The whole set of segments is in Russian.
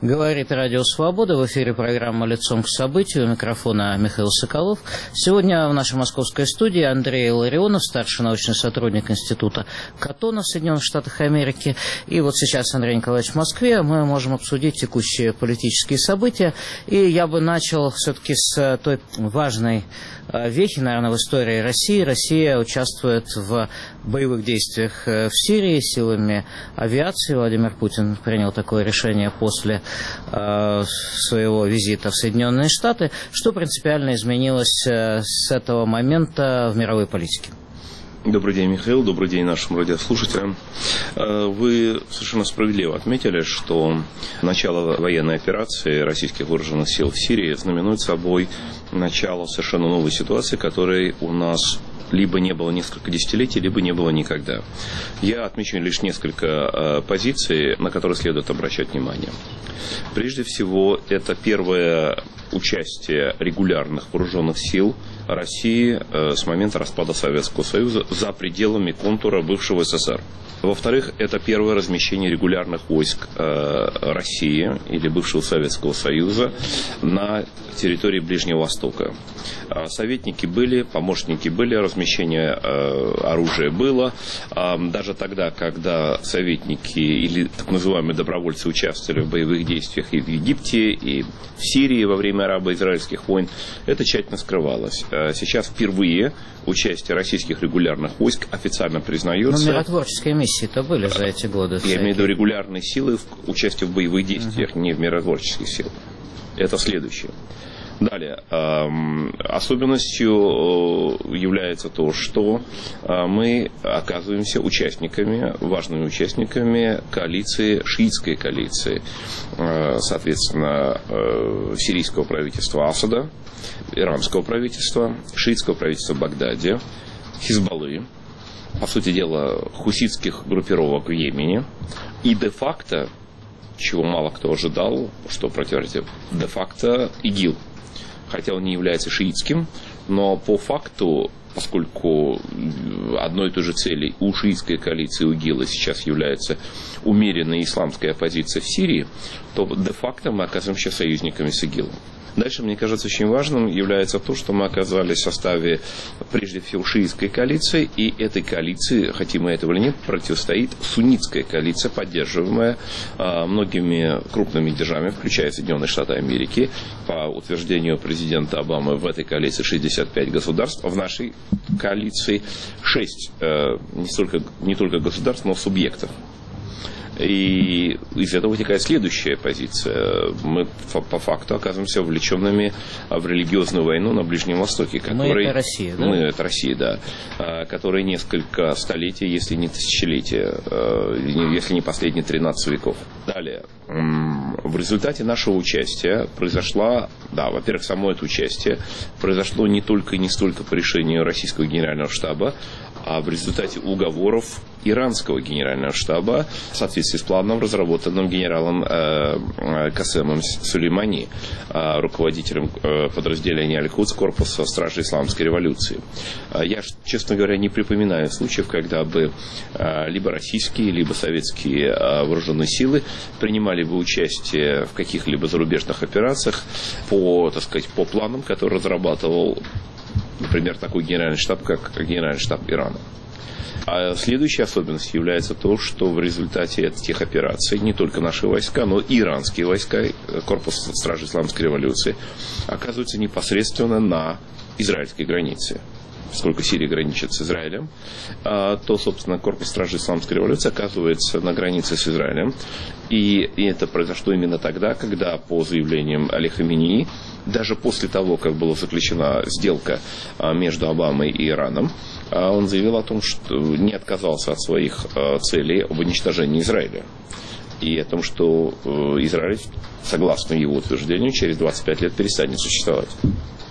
Говорит Радио Свобода. В эфире программа «Лицом к событию». У микрофона Михаил Соколов. Сегодня в нашей московской студии Андрей Илларионов, старший научный сотрудник Института Каттона в Соединенных Штатах Америки. И вот сейчас Андрей Николаевич в Москве. Мы можем обсудить текущие политические события. И я бы начал все-таки с той важной вехи, наверное, в истории России. Россия участвует в боевых действиях в Сирии силами авиации. Владимир Путин принял такое решение после своего визита в Соединенные Штаты. Что принципиально изменилось с этого момента в мировой политике? Добрый день, Михаил. Добрый день нашим радиослушателям. Вы совершенно справедливо отметили, что начало военной операции российских вооруженных сил в Сирии знаменует собой начало совершенно новой ситуации, которой у нас либо не было несколько десятилетий, либо не было никогда. Я отмечу лишь несколько позиций, на которые следует обращать внимание. Прежде всего, это первое участие регулярных вооруженных сил России с момента распада Советского Союза за пределами контура бывшего СССР. Во-вторых, это первое размещение регулярных войск России или бывшего Советского Союза на территории Ближнего Востока. Советники были, помощники были, размещение оружия было. Даже тогда, когда советники или так называемые добровольцы участвовали в боевых действиях и в Египте, и в Сирии во время арабо-израильских войн, это тщательно скрывалось. Сейчас впервые участие российских регулярных войск официально признается. Но миротворческие миссии-то были за эти годы. Я имею в виду регулярные силы участие в боевых действиях, не в миротворческих силах. Это следующее. Далее, особенностью является то, что мы оказываемся участниками, важными участниками коалиции, шиитской коалиции, соответственно, сирийского правительства Асада, иранского правительства, шиитского правительства в Багдаде, Хизбаллы, по сути дела, хуситских группировок в Йемене и де-факто, чего мало кто ожидал, что противоречит, де-факто ИГИЛ. Хотя он не является шиитским, но по факту, поскольку одной и той же цели у шиитской коалиции у ИГИЛа сейчас является умеренная исламская оппозиция в Сирии, то де-факто мы оказываемся союзниками с ИГИЛом. Дальше, мне кажется, очень важным является то, что мы оказались в составе, прежде всего, шиитской коалиции, и этой коалиции, хотим мы этого или нет, противостоит суннитская коалиция, поддерживаемая многими крупными державами, включая Соединенные Штаты Америки. По утверждению президента Обамы, в этой коалиции 65 государств, в нашей коалиции 6 не только государств, но субъектов. И из этого вытекает следующая позиция. Мы по факту оказываемся вовлеченными в религиозную войну на Ближнем Востоке. Мы это Россия, да? Мы это Россия, да. Которая несколько столетий, если не тысячелетия, если не последние 13 веков. Далее. В результате нашего участия произошло, да, во-первых, само это участие произошло не только и не столько по решению российского генерального штаба, а в результате уговоров иранского генерального штаба в соответствии с планом, разработанным генералом Касемом Сулеймани, руководителем подразделения Аль-Кудс корпуса Стражи Исламской революции. Я, честно говоря, не припоминаю случаев, когда бы либо российские, либо советские вооруженные силы принимали бы участие в каких-либо зарубежных операциях по, так сказать, по планам, которые разрабатывал, например, такой генеральный штаб, как генеральный штаб Ирана. А следующей особенностью является то, что в результате этих операций не только наши войска, но и иранские войска, корпус Стражи Исламской революции, оказываются непосредственно на израильской границе. Поскольку Сирия граничит с Израилем, то, собственно, корпус Стражи Исламской революции оказывается на границе с Израилем. И это произошло именно тогда, когда, по заявлениям Али Хаменеи, даже после того, как была заключена сделка между Обамой и Ираном, он заявил о том, что не отказался от своих целей об уничтожении Израиля. И о том, что Израиль, согласно его утверждению, через 25 лет перестанет существовать. В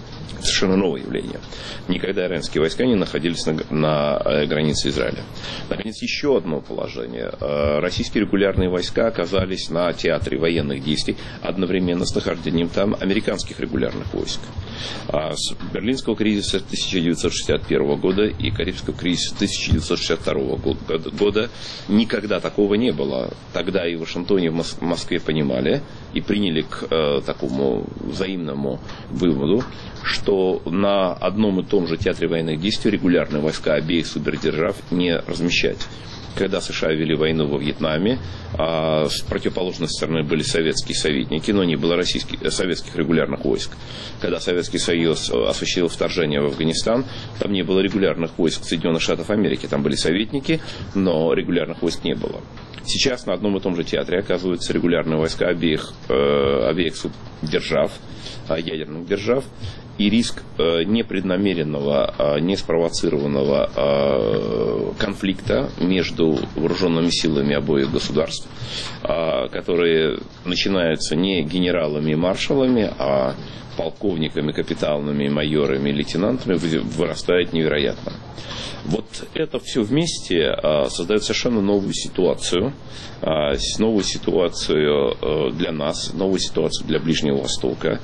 совершенно новое явление. Никогда иранские войска не находились на границе Израиля. Наконец, еще одно положение. Российские регулярные войска оказались на театре военных действий одновременно с нахождением там американских регулярных войск. С Берлинского кризиса 1961 года и Карибского кризиса 1962 года никогда такого не было. Тогда и в Вашингтоне, и в Москве понимали и приняли к такому взаимному выводу, что на одном и том же театре военных действий регулярные войска обеих супердержав не размещать. Когда США вели войну во Вьетнаме, с противоположной стороны были советские советники, но не было советских регулярных войск. Когда Советский Союз осуществил вторжение в Афганистан, там не было регулярных войск Соединенных Штатов Америки. Там были советники, но регулярных войск не было. Сейчас на одном и том же театре оказываются регулярные войска обеих субдержав, ядерных держав. И риск непреднамеренного, неспровоцированного конфликта между вооруженными силами обоих государств, которые начинаются не генералами и маршалами, а полковниками, капитанами, майорами, лейтенантами, вырастает невероятно. Вот это все вместе создает совершенно новую ситуацию для нас, новую ситуацию для Ближнего Востока.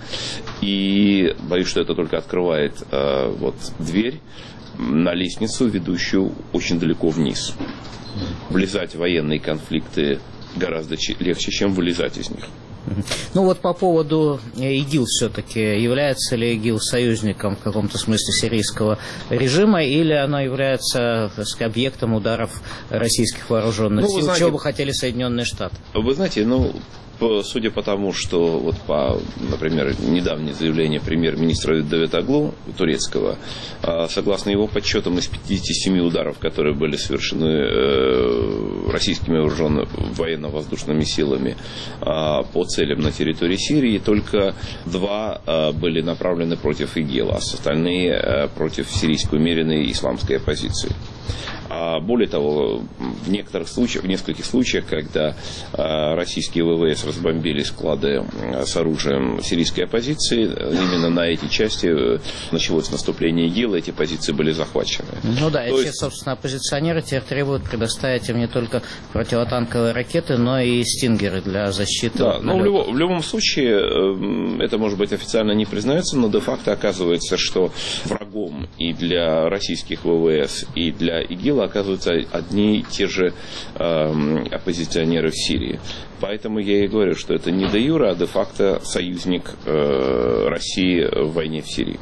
И боюсь, что это только открывает дверь на лестницу, ведущую очень далеко вниз. Влезать в военные конфликты гораздо легче, чем вылезать из них. Ну вот по поводу ИГИЛ все-таки, является ли ИГИЛ союзником в каком-то смысле сирийского режима, или оно является, так сказать, объектом ударов российских вооруженных сил, чего бы хотели Соединенные Штаты? Вы знаете, судя по тому, что например, недавнее заявление премьер-министра Давутоглу турецкого, согласно его подсчетам, из 57 ударов, которые были совершены российскими военно-воздушными силами по целям на территории Сирии, только 2 были направлены против ИГИЛа, а остальные против сирийской умеренной исламской оппозиции. Более того, в нескольких случаях, когда российские ВВС разбомбили склады с оружием сирийской оппозиции, именно на эти части началось наступление ИГИЛа, эти позиции были захвачены. Собственно, оппозиционеры теперь требуют предоставить им не только противотанковые ракеты, но и стингеры для защиты. Да, но в любом случае, это, может быть, официально не признается, но де-факто оказывается, что врагом и для российских ВВС, и для ИГИЛа оказываются одни и те же оппозиционеры в Сирии. Поэтому я и говорю, что это не де-юре, а де-факто союзник России в войне в Сирии.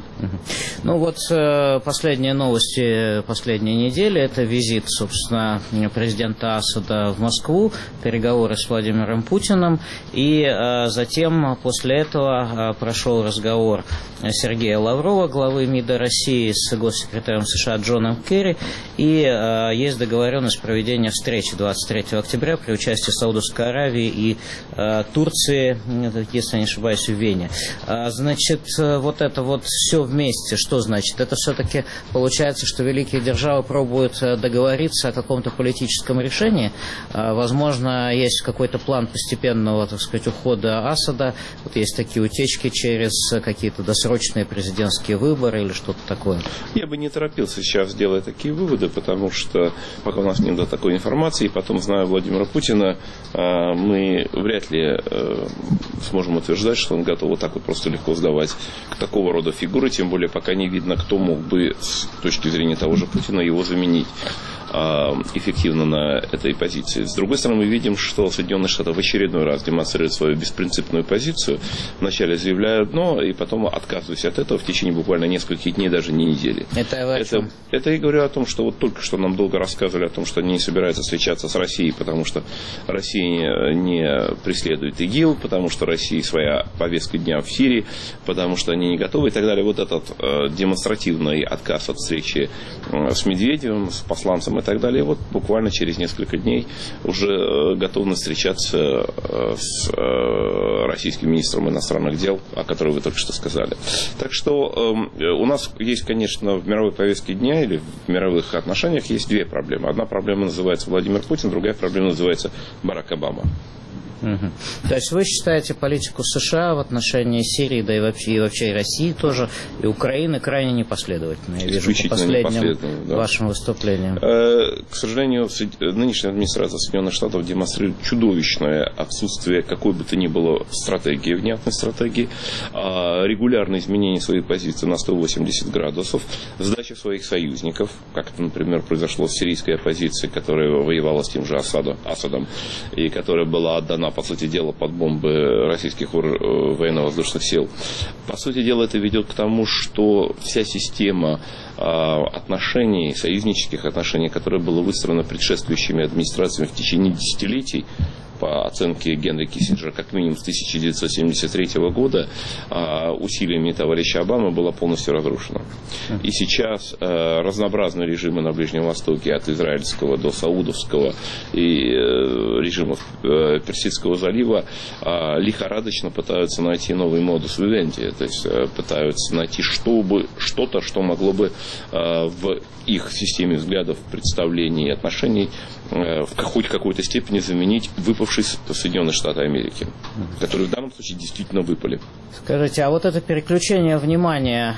Последние новости последней недели – это визит, собственно, президента Асада в Москву, переговоры с Владимиром Путиным, и затем после этого прошел разговор Сергея Лаврова, главы МИДа России, с госсекретарем США Джоном Керри, и есть договоренность проведения встречи 23 октября при участии Саудовской Аравии и Турции, если не ошибаюсь, в Вене. Значит, это все вместе, что значит? Это все-таки получается, что великие державы пробуют договориться о каком-то политическом решении. Возможно, есть какой-то план постепенного, так сказать, ухода Асада. Есть такие утечки через какие-то досрочные президентские выборы или что-то такое. Я бы не торопился сейчас делать такие выводы, потому что пока у нас нет такой информации, и потом, зная Владимира Путина, мы вряд ли сможем утверждать, что он готов просто легко сдавать к такого рода фигуры, тем более пока не видно, кто мог бы с точки зрения того же Путина его заменить эффективно на этой позиции. С другой стороны, мы видим, что Соединенные Штаты в очередной раз демонстрируют свою беспринципную позицию. Вначале заявляют одно, и потом отказываясь от этого в течение буквально нескольких дней, даже не недели. Это я говорю о том, что только что нам долго рассказывали о том, что они не собираются встречаться с Россией, потому что Россия не преследует ИГИЛ, потому что Россия своя повестка дня в Сирии, потому что они не готовы и так далее. Этот демонстративный отказ от встречи с Медведевым, с посланцем и так далее, буквально через несколько дней уже готовы встречаться с российским министром иностранных дел, о котором вы только что сказали. Так что у нас есть, конечно, в мировой повестке дня или в мировых отношениях есть 2 проблемы. Одна проблема называется Владимир Путин, другая проблема называется Барак Обама. То есть вы считаете политику США в отношении Сирии, да и вообще и России тоже, и Украины крайне непоследовательной, я вижу по последним вашим выступлениям? К сожалению, нынешняя администрация Соединенных Штатов демонстрирует чудовищное отсутствие какой бы то ни было стратегии, внятной стратегии, регулярное изменение своей позиции на 180 градусов, сдача своих союзников, как это, например, произошло с сирийской оппозицией, которая воевала с тем же Асадом, и которая была отдана, по сути дела, под бомбы российских военно-воздушных сил. По сути дела, это ведет к тому, что вся система отношений, союзнических отношений, которая была выстроена предшествующими администрациями в течение десятилетий, по оценке Генри Киссинджера, как минимум с 1973 года, усилиями товарища Обамы была полностью разрушена. И сейчас разнообразные режимы на Ближнем Востоке, от израильского до саудовского и режимов Персидского залива, лихорадочно пытаются найти новый модус вивенди, то есть пытаются найти что-то, что могло бы в их системе взглядов, представлений и отношений в хоть какой-то степени заменить выпавшие Соединенные Штаты Америки, которые в данном случае действительно выпали. Скажите, а вот это переключение внимания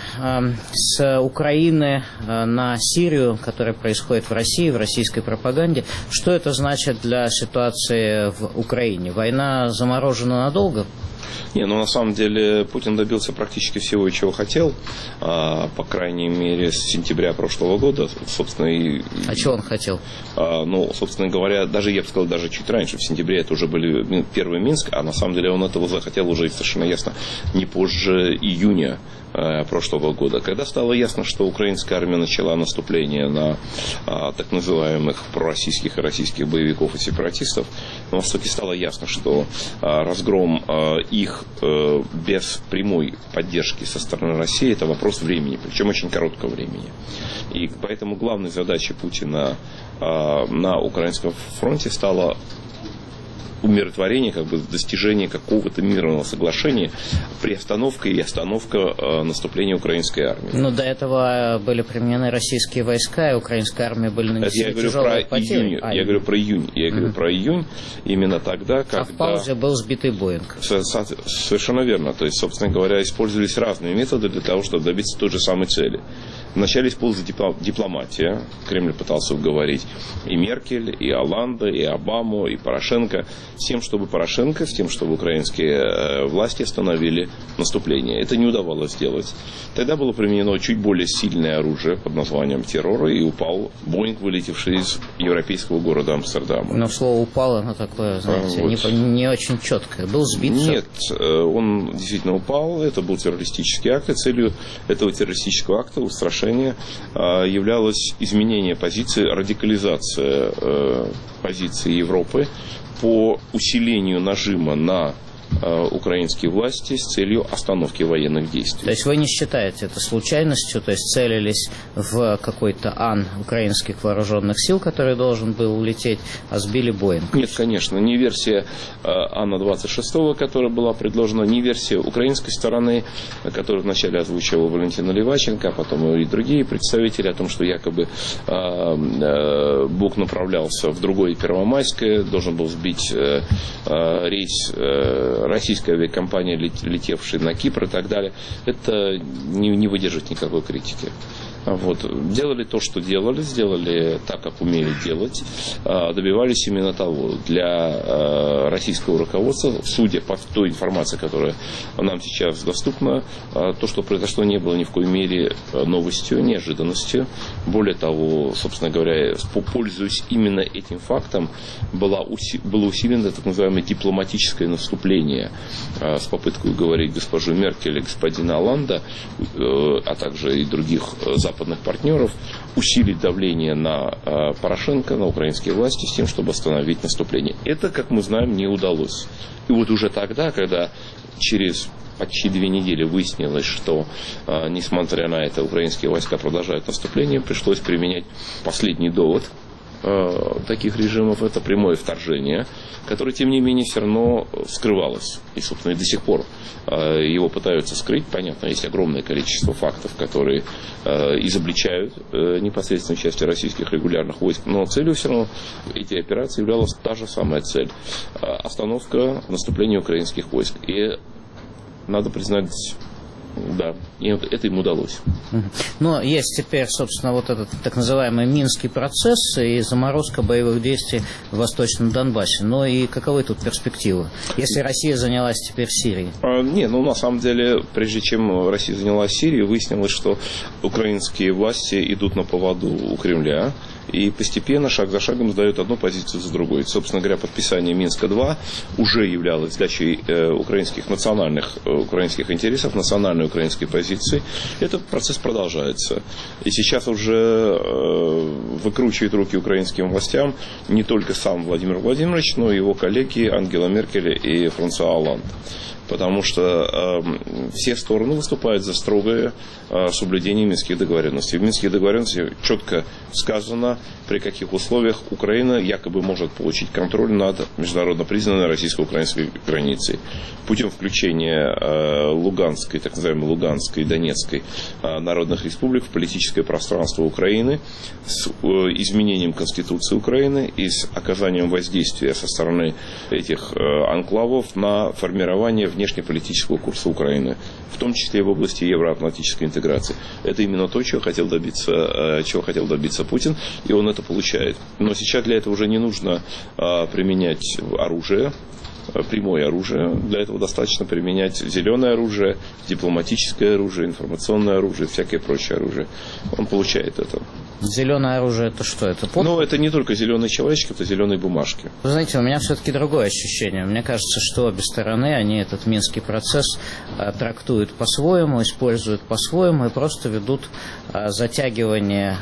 с Украины на Сирию, которое происходит в России, в российской пропаганде, что это значит для ситуации в Украине? Война заморожена надолго? Не, ну на самом деле Путин добился практически всего, чего хотел, по крайней мере, с сентября прошлого года, собственно, А чего он хотел? Ну, собственно говоря, даже, я бы сказал, даже чуть раньше, в сентябре это уже были первый Минск, а на самом деле он этого захотел уже совершенно ясно не позже июня прошлого года, когда стало ясно, что украинская армия начала наступление на так называемых пророссийских и российских боевиков и сепаратистов, на Востоке стало ясно, что разгром их без прямой поддержки со стороны России — это вопрос времени, причем очень короткого времени. И поэтому главной задачей Путина на украинском фронте стало умиротворение, как бы достижение какого-то мирного соглашения, приостановка и остановка наступления украинской армии. Но до этого были применены российские войска, и украинской армии были нанесены тяжелые потери. Я говорю про июнь. Я говорю про июнь именно тогда, когда... А в паузе был сбитый Боинг. Совершенно верно. То есть, собственно говоря, использовались разные методы для того, чтобы добиться той же самой цели. Вначале использовалась дипломатия. Кремль пытался уговорить и Меркель, и Олланда, и Обаму, и Порошенко, с тем, чтобы украинские власти остановили наступление. Это не удавалось сделать. Тогда было применено чуть более сильное оружие под названием террора, и упал Боинг, вылетевший из европейского города Амстердама. Но слово «упало», оно такое, знаете, вот. не очень четкое. Был сбит? Нет, он действительно упал. Это был террористический акт, и целью этого террористического акта, устрашения, являлось изменение позиции, радикализация позиции Европы по усилению нажима на украинские власти с целью остановки военных действий. То есть вы не считаете это случайностью, то есть целились в какой-то ан украинских вооруженных сил, который должен был улететь, а сбили Боинг? Нет, конечно, не версия Ана-26, которая была предложена, не версия украинской стороны, которую вначале озвучивал Валентина Леваченко, а потом и другие представители, о том, что якобы Бог направлялся в другое Первомайское, должен был сбить рейс российской авиакомпании, летевшей на Кипр и так далее. Это не выдержит никакой критики. Вот. Делали то, что делали, сделали так, как умели делать, добивались именно того. Для российского руководства, судя по той информации, которая нам сейчас доступна, то, что произошло, не было ни в коей мере новостью, неожиданностью. Более того, собственно говоря, пользуясь именно этим фактом, было усилено так называемое дипломатическое наступление с попыткой уговорить госпожу Меркель и господина Олланда, а также и других западных партнеров, усилить давление на Порошенко, на украинские власти, с тем, чтобы остановить наступление. Это, как мы знаем, не удалось. И вот уже тогда, когда через почти 2 недели выяснилось, что, несмотря на это, украинские войска продолжают наступление, пришлось применять последний довод таких режимов – это прямое вторжение, которое, тем не менее, все равно скрывалось. И, собственно, и до сих пор его пытаются скрыть. Понятно, есть огромное количество фактов, которые изобличают непосредственно части российских регулярных войск. Но целью все равно эти операции являлась та же самая цель – остановка наступления украинских войск. И надо признать, да, и это им удалось. Но есть теперь, собственно, вот этот так называемый Минский процесс и заморозка боевых действий в Восточном Донбассе. Но и каковы тут перспективы, если Россия занялась теперь Сирией? На самом деле, прежде чем Россия занялась Сирией, выяснилось, что украинские власти идут на поводу у Кремля. И постепенно, шаг за шагом, сдают одну позицию за другой. Собственно говоря, подписание Минска-2 уже являлось сдачей украинских интересов, национальной украинской позиции. Этот процесс продолжается. И сейчас уже выкручивает руки украинским властям не только сам Владимир Владимирович, но и его коллеги Ангела Меркель и Франсуа Олланд. Потому что все стороны выступают за строгое соблюдение минских договоренностей. В минских договоренностях четко сказано, при каких условиях Украина якобы может получить контроль над международно признанной российско-украинской границей. Путем включения Луганской, так называемой Луганской и Донецкой народных республик в политическое пространство Украины, с изменением Конституции Украины и с оказанием воздействия со стороны этих анклавов на формирование внешнеполитического курса Украины, в том числе и в области евроатлантической интеграции. Это именно то, чего хотел добиться Путин, и он это получает. Но сейчас для этого уже не нужно применять оружие, прямое оружие. Для этого достаточно применять зеленое оружие, дипломатическое оружие, информационное оружие, всякое прочее оружие. Он получает это. Зеленое оружие — это что? Это это не только зеленые человечки, это зеленые бумажки. Вы знаете, у меня все-таки другое ощущение. Мне кажется, что обе стороны, они этот Минский процесс трактуют по-своему, используют по-своему и просто ведут затягивание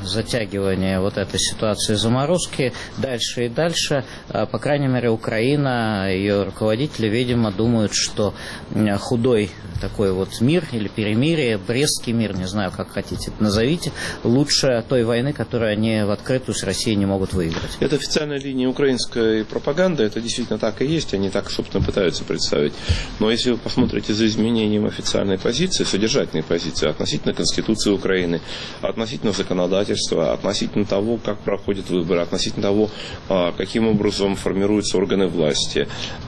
вот этой ситуации заморозки дальше и дальше. По крайней мере, Украина, ее руководители, видимо, думают, что худой такой вот мир или перемирие, Брестский мир, не знаю, как хотите это назовите, лучше той войны, которую они в открытую с Россией не могут выиграть. Это официальная линия украинской пропаганды, это действительно так и есть, они так, собственно, пытаются представить. Но если вы посмотрите за изменением официальной позиции, содержательной позиции относительно Конституции Украины, относительно законодательства, относительно того, как проходят выборы, относительно того, каким образом формируются органы власти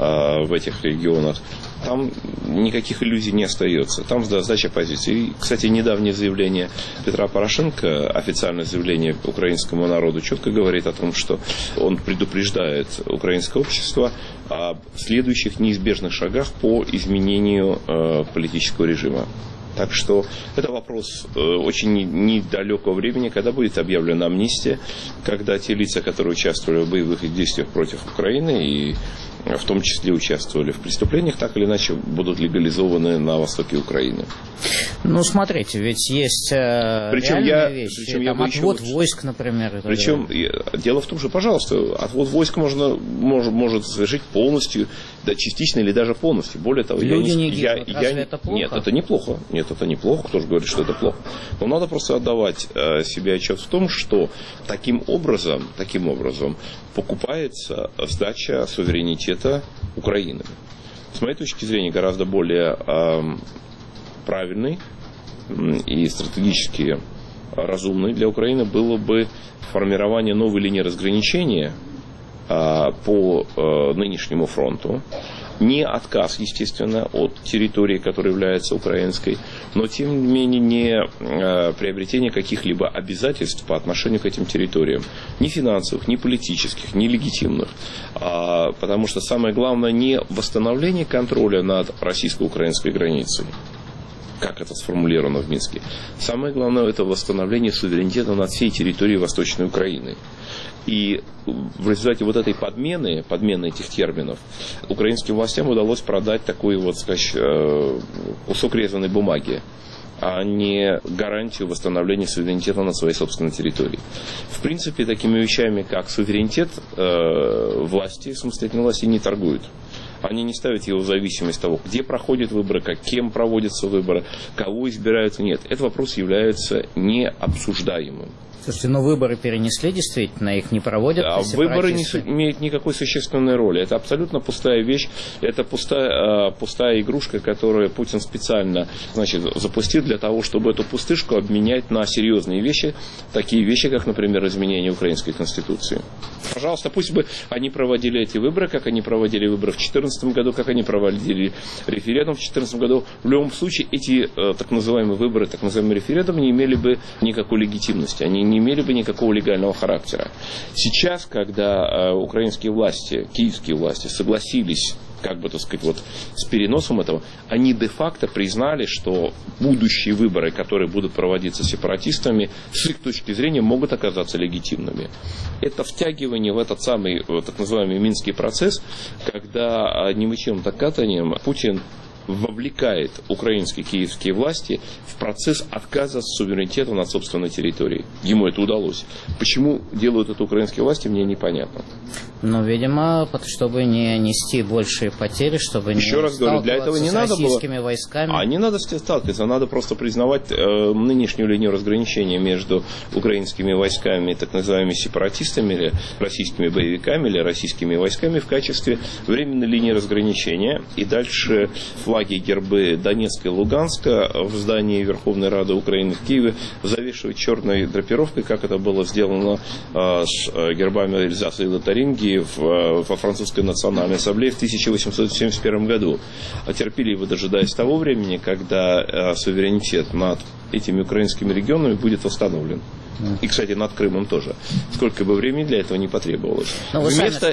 в этих регионах, там никаких иллюзий не остается. Там сдача позиции. И, кстати, недавнее заявление Петра Порошенко, официальное заявление украинскому народу, четко говорит о том, что он предупреждает украинское общество о следующих неизбежных шагах по изменению политического режима. Так что это вопрос очень недалекого времени, когда будет объявлена амнистия, когда те лица, которые участвовали в боевых действиях против Украины и в том числе участвовали в преступлениях, так или иначе будут легализованы на востоке Украины. Смотрите, ведь есть реальные вещи, отвод войск, например. Дело в том, что, пожалуйста, отвод войск может совершить полностью, да, частично или даже полностью. Более того, люди не гибнут. Разве это плохо? Нет, это неплохо. Нет, это неплохо. Кто же говорит, что это плохо? Но надо просто отдавать себе отчет в том, что таким образом покупается сдача суверенитета Украины. С моей точки зрения, гораздо более правильный и стратегически разумный для Украины было бы формирование новой линии разграничения по нынешнему фронту. Не отказ, естественно, от территории, которая является украинской, но, тем не менее, не приобретение каких-либо обязательств по отношению к этим территориям. Ни финансовых, ни политических, ни легитимных. Потому что самое главное не восстановление контроля над российско-украинской границей, как это сформулировано в Минске. Самое главное — это восстановление суверенитета над всей территорией Восточной Украины. И в результате вот этой подмены этих терминов, украинским властям удалось продать такой кусок резаной бумаги, а не гарантию восстановления суверенитета на своей собственной территории. В принципе, такими вещами, как суверенитет, власти, самостоятельные власти не торгуют. Они не ставят его в зависимость от того, где проходят выборы, кем проводятся выборы, кого избирают. Нет, этот вопрос является необсуждаемым. Слушайте, но выборы перенесли, действительно, их не проводят. Выборы не имеют никакой существенной роли. Это абсолютно пустая вещь, это пустая игрушка, которую Путин специально, запустил для того, чтобы эту пустышку обменять на серьезные вещи, такие вещи, как, например, изменение украинской конституции. Пожалуйста, пусть бы они проводили эти выборы, как они проводили выборы в 2014 году, как они проводили референдум в 2014 году. В любом случае, эти так называемые выборы, так называемый референдум не имели бы никакой легитимности, они не имели бы никакого легального характера. Сейчас, когда украинские власти, киевские власти согласились с переносом этого, они де-факто признали, что будущие выборы, которые будут проводиться сепаратистами, с их точки зрения могут оказаться легитимными. Это втягивание в этот самый, так называемый Минский процесс, когда немычевым катанием Путин вовлекает украинские киевские власти в процесс отказа от суверенитета над собственной территорией. Ему это удалось. Почему делают это украинские власти, мне непонятно. Видимо, чтобы не нести большие потери, чтобы еще раз говорю, для этого не надо российскими войсками. Не надо сталкиваться, надо просто признавать нынешнюю линию разграничения между украинскими войсками, так называемыми сепаратистами, или российскими боевиками, или российскими войсками в качестве временной линии разграничения. И дальше флаги, гербы Донецка и Луганска в здании Верховной Рады Украины в Киеве завешивают черной драпировкой, как это было сделано с гербами Эльзаса и Лотарингии во французской национальной ассамблее в 1871 году. Терпеливо дожидаясь того времени, когда суверенитет над этими украинскими регионами будет восстановлен. И, кстати, над Крымом тоже. Сколько бы времени для этого не потребовалось. Вместо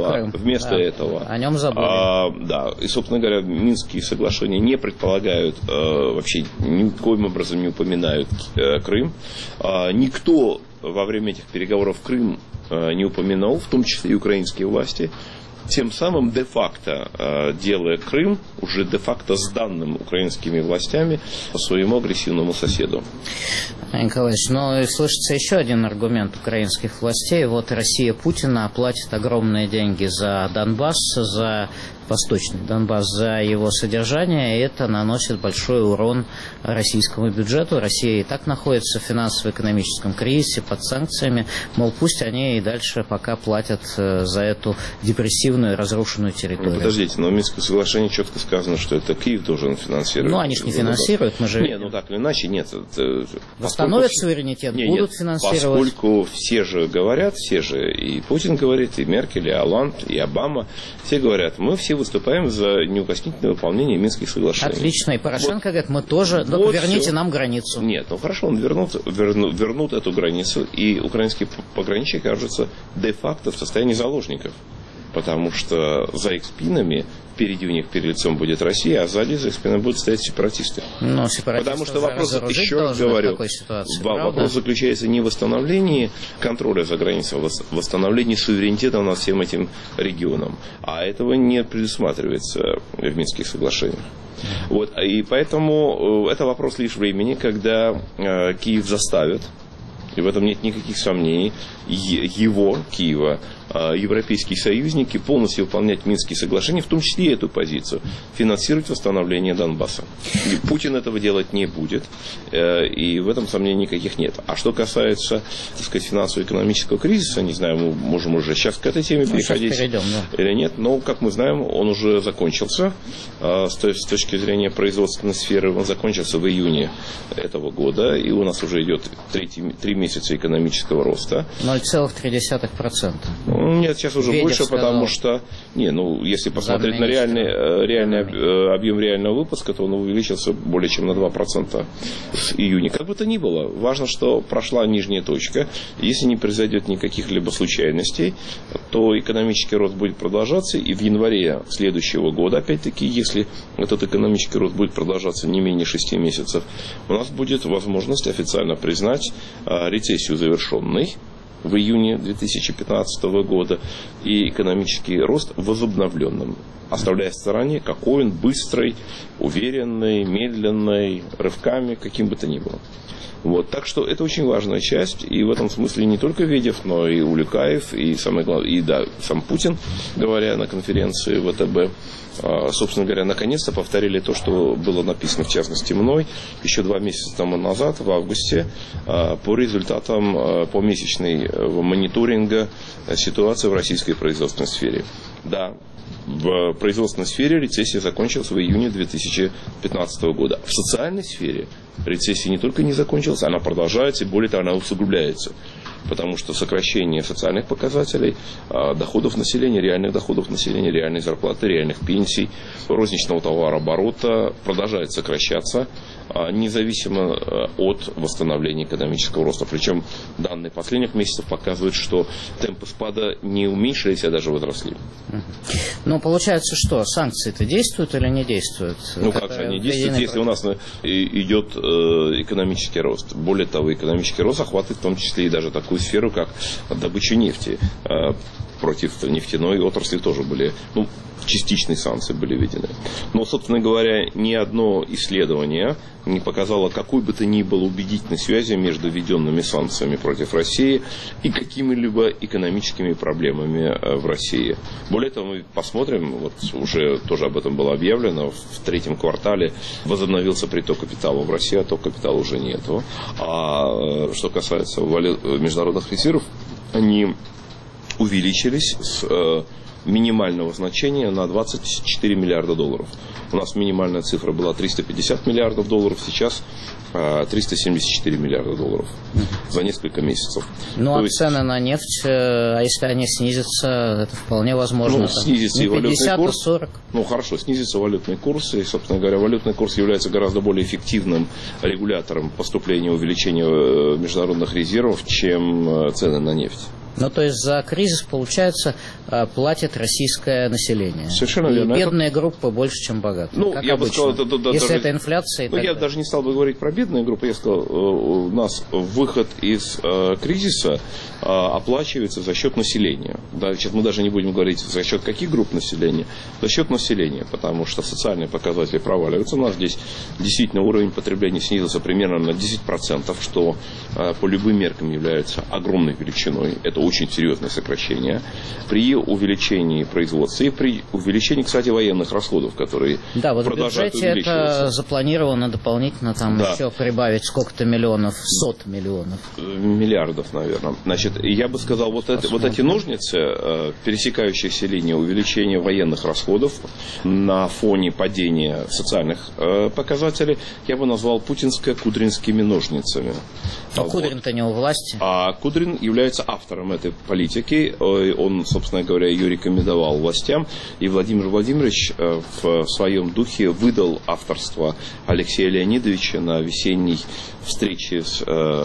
этого о нем забыли. И, собственно говоря, Минские соглашения не предполагают, вообще никоим образом не упоминают Крым. Никто во время этих переговоров Крым не упоминал, в том числе и украинские власти, тем самым де-факто делая Крым уже де-факто сданным украинскими властями своему агрессивному соседу. Николаевич, и слышится еще один аргумент украинских властей. Россия Путина платит огромные деньги за Донбасс, за Восточный Донбасс, за его содержание, и это наносит большой урон российскому бюджету. Россия и так находится в финансово-экономическом кризисе, под санкциями. Пусть они и дальше пока платят за эту депрессивную и разрушенную территорию. Подождите, в Минском соглашении четко сказано, что это Киев должен финансировать. Они же не финансируют, мы же... так или иначе, нет. Восстановят суверенитет, будут финансировать. Поскольку все же говорят, и Путин говорит, и Меркель, и Олланд, и Обама, все говорят, мы все выступаем за неукоснительное выполнение Минских соглашений. Отлично, и Порошенко говорит, мы тоже, верните нам границу. Нет, хорошо, он вернут эту границу, и украинские пограничники окажутся де-факто в состоянии заложников. Потому что за их спинами, впереди у них перед лицом будет Россия, а сзади за их спинами будут стоять сепаратисты. Потому что вопрос, еще раз говорю, вопрос заключается не в восстановлении контроля за границей, а в восстановлении суверенитета над всем этим регионом. А этого не предусматривается в Минских соглашениях. И поэтому это вопрос лишь времени, когда Киев заставит, и в этом нет никаких сомнений, Киева, европейские союзники полностью выполнять Минские соглашения, в том числе и эту позицию, финансировать восстановление Донбасса. И Путин этого делать не будет, и в этом сомнений никаких нет. А что касается, финансово-экономического кризиса, не знаю, мы можем уже сейчас к этой теме переходить или нет, но, как мы знаем, он уже закончился с точки зрения производственной сферы, он закончился в июне этого года, и у нас уже идет 3 месяца экономического роста. 0,3%. Нет, сейчас уже больше, потому что, если посмотреть на реальный объем реального выпуска, то он увеличился более чем на 2% с июня. Как бы то ни было, важно, что прошла нижняя точка. Если не произойдет никаких либо случайностей, то экономический рост будет продолжаться, и в январе следующего года, опять-таки, если этот экономический рост будет продолжаться не менее 6 месяцев, у нас будет возможность официально признать рецессию завершенной в июне 2015 года и экономический рост возобновленным, оставляя в стороне, какой он быстрый, уверенный, медленный, рывками, каким бы то ни было. Вот. Так что это очень важная часть, и в этом смысле не только Ведев, но и Улюкаев, и, самое главное, и да, сам Путин, говоря на конференции ВТБ, собственно говоря, наконец-то повторили то, что было написано, в частности, мной еще 2 месяца тому назад, в августе, по результатам помесячного мониторинга ситуации в российской производственной сфере. Да, в производственной сфере рецессия закончилась в июне 2015 года. В социальной сфере рецессия не только не закончилась, она продолжается, и более того, она усугубляется. Потому что сокращение социальных показателей, доходов населения, реальных доходов населения, реальной зарплаты, реальных пенсий, розничного товарооборота продолжает сокращаться, независимо от восстановления экономического роста. Причем данные последних месяцев показывают, что темпы спада не уменьшились, а даже возросли. Ну, получается, что санкции-то действуют или не действуют? Ну, как же они действуют, если у нас идет экономический рост. Более того, экономический рост охватывает в том числе и даже такую сферу, как добыча нефти. Против нефтяной отрасли тоже были, частичные санкции были введены. Но, собственно говоря, ни одно исследование не показало какой бы то ни было убедительной связи между введенными санкциями против России и какими-либо экономическими проблемами в России. Более того, мы посмотрим, вот уже тоже об этом было объявлено, в 3-м квартале возобновился приток капитала в Россию, а отток капитала уже нету. А что касается международных резервов, они увеличились с минимального значения на 24 миллиарда долларов. У нас минимальная цифра была 350 миллиардов долларов, сейчас 374 миллиарда долларов за несколько месяцев. Ну, а цены на нефть, а если они снизятся, это вполне возможно. Снизится и валютный 50, курс. 40. Хорошо, снизится валютный курс. И, собственно говоря, валютный курс является гораздо более эффективным регулятором поступления и увеличения международных резервов, чем цены на нефть. То есть за кризис, получается, платит российское население. Совершенно верно. И бедные группы больше, чем богатые. Я бы сказал, если это инфляция. Я даже не стал бы говорить про бедные группы. Я сказал, у нас выход из кризиса оплачивается за счет населения. Да, сейчас мы даже не будем говорить за счет каких групп населения, за счет населения, потому что социальные показатели проваливаются. У нас здесь действительно уровень потребления снизился примерно на 10%, что по любым меркам является огромной величиной. Это очень серьезное сокращение. При увеличении производства и при увеличении, кстати, военных расходов, которые продолжают увеличиваться. В бюджете это запланировано дополнительно еще прибавить сколько-то миллионов, 100 миллионов. Миллиардов, наверное. Значит, я бы сказал, вот эти ножницы, пересекающиеся линии увеличения военных расходов на фоне падения социальных показателей, я бы назвал путинско-кудринскими ножницами. А Кудрин-то не у власти. А Кудрин является автором этой политики. Он, собственно говоря, ее рекомендовал властям. И Владимир Владимирович в своем духе выдал авторство Алексея Леонидовича на весенней встрече с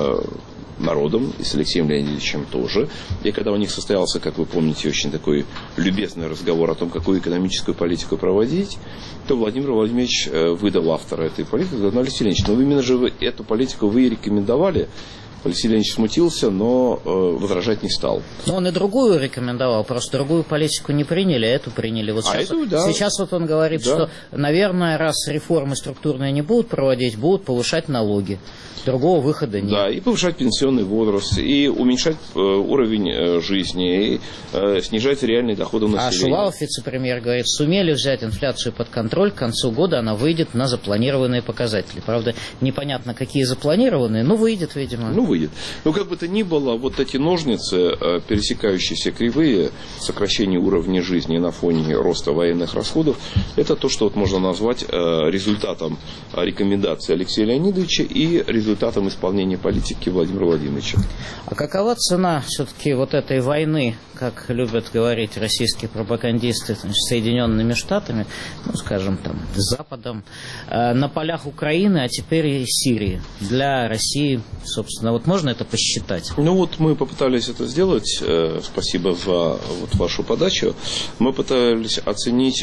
народом и с Алексеем Леонидовичем тоже. И когда у них состоялся, как вы помните, очень такой любезный разговор о том, какую экономическую политику проводить, то Владимир Владимирович выдал автора этой политики. Сказал: Алексей Леонидович, но именно же эту политику вы и рекомендовали. Алексей Леонидович смутился, но возражать не стал. Но он и другую рекомендовал, просто другую политику не приняли, а эту приняли. Вот сейчас вот он говорит, что, наверное, раз реформы структурные не будут проводить, будут повышать налоги. Другого выхода нет. Да, и повышать пенсионный возраст, и уменьшать уровень жизни, и снижать реальные доходы населения. А Шувалов, вице-премьер, говорит, сумели взять инфляцию под контроль, к концу года она выйдет на запланированные показатели. Правда, непонятно, какие запланированные, но выйдет, видимо. Выйдет. Но как бы то ни было, вот эти ножницы, пересекающиеся кривые, сокращение уровня жизни на фоне роста военных расходов, это то, что можно назвать результатом рекомендаций Алексея Леонидовича и результатом исполнения политики Владимира Владимировича. А какова цена все-таки вот этой войны, как любят говорить российские пропагандисты, с Соединенными Штатами, скажем, с Западом, на полях Украины, а теперь и Сирии, для России, собственно, вот можно это посчитать? Мы попытались это сделать, спасибо за вашу подачу, мы пытались оценить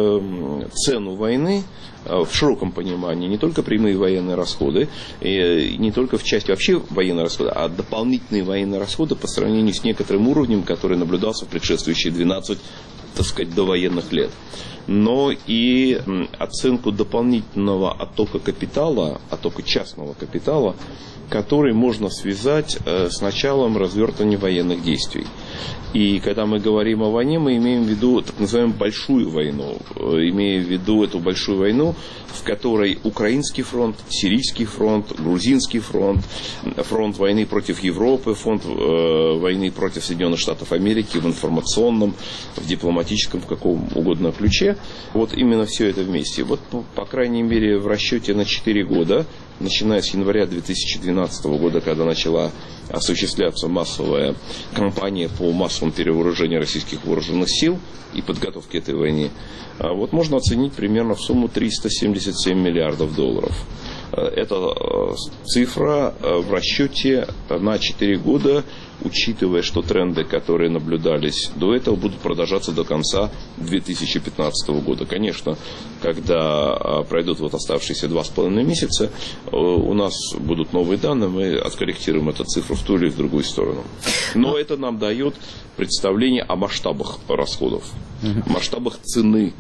цену войны в широком понимании, не только прямые военные расходы, и не только в части вообще военных расходов, а дополнительные военные расходы по сравнению с некоторым уровнем, который наблюдался в предшествующие 12 так сказать, довоенных лет, но и оценку дополнительного оттока капитала, оттока частного капитала, который можно связать с началом развертывания военных действий. И когда мы говорим о войне, мы имеем в виду так называемую большую войну, имея в виду эту большую войну, в которой украинский фронт, сирийский фронт, грузинский фронт, фронт войны против Европы, фронт войны против Соединенных Штатов Америки в информационном, в дипломатическом, в каком угодно ключе. Вот именно все это вместе. Вот, по крайней мере, в расчете на 4 года, начиная с января 2012 года, когда начала осуществляться массовая кампания по массовому перевооружению российских вооруженных сил и подготовке этой войны, вот можно оценить примерно в сумму 377 миллиардов долларов. Это цифра в расчете на 4 года, учитывая, что тренды, которые наблюдались до этого, будут продолжаться до конца 2015 года. Конечно, когда пройдут вот оставшиеся 2,5 месяца, у нас будут новые данные, мы откорректируем эту цифру в ту или в другую сторону. Но это нам дает представление о масштабах расходов, масштабах цены,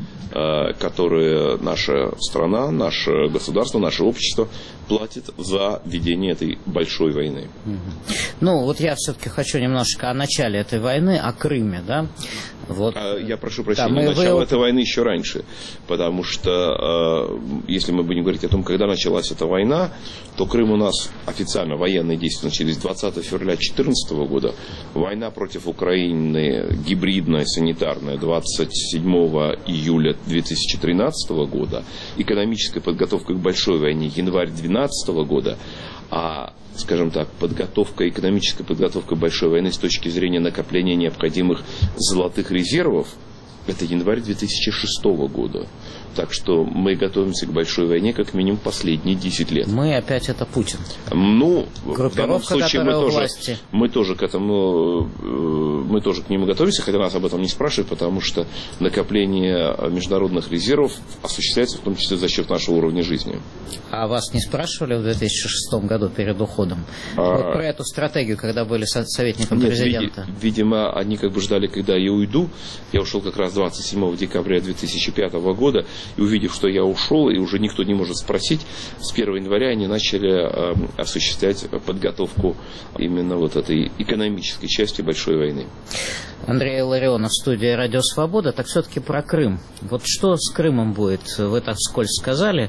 которые наша страна, наше государство, наше общество платит за ведение этой большой войны. Ну, вот я все-таки хочу немножко о начале этой войны, о Крыме, да? Вот. Я прошу прощения, начало этой войны еще раньше, потому что, если мы будем говорить о том, когда началась эта война, то Крым у нас официально, военные действия начались 20 февраля 2014 года, война против Украины гибридная, санитарная, 27 июля 2013 года, экономическая подготовка к большой войне январь 2012 года, а, скажем так, экономическая подготовка большой войны с точки зрения накопления необходимых золотых резервов, это январь 2006 года. Так что мы готовимся к большой войне как минимум последние 10 лет. Мы опять это Путин. Ну, в данном случае мы тоже к этому, мы тоже к нему готовимся, хотя нас об этом не спрашивают, потому что накопление международных резервов осуществляется в том числе за счет нашего уровня жизни. А вас не спрашивали в 2006 году перед уходом? Вот про эту стратегию, когда были советником президента? Видимо, они как бы ждали, когда я уйду. Я ушел как раз 27 декабря 2005 года. И увидев, что я ушел, и уже никто не может спросить, с 1 января они начали осуществлять подготовку именно вот этой экономической части большой войны. Андрей Илларионов в студии «Радио Свобода». Так все-таки про Крым. Вот что с Крымом будет? Вы так вскользь сказали.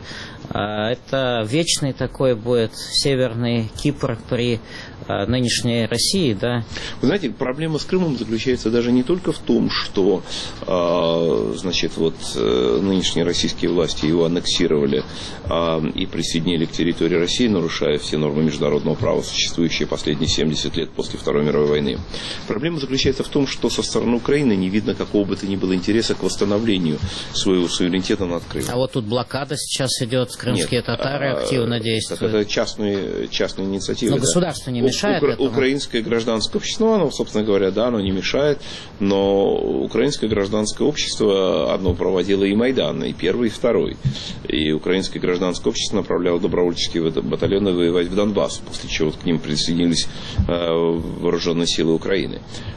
Это вечный такой будет Северный Кипр при нынешней России, да? Вы знаете, проблема с Крымом заключается даже не только в том, что значит, вот, нынешние российские власти его аннексировали и присоединили к территории России, нарушая все нормы международного права, существующие последние 70 лет после Второй мировой войны. Проблема заключается в том, что со стороны Украины не видно какого бы то ни было интереса к восстановлению своего суверенитета над Крымом. А вот тут блокада сейчас идет, крымские татары активно действуют. Это частные инициативы. Но государство не мешает этому. Украинское гражданское общество, оно, собственно говоря, да, оно не мешает, но украинское гражданское общество одно проводило и Майдан, и первый, и второй. И украинское гражданское общество направляло добровольческие батальоны воевать в Донбасс, после чего к ним присоединились вооруженные силы Украины.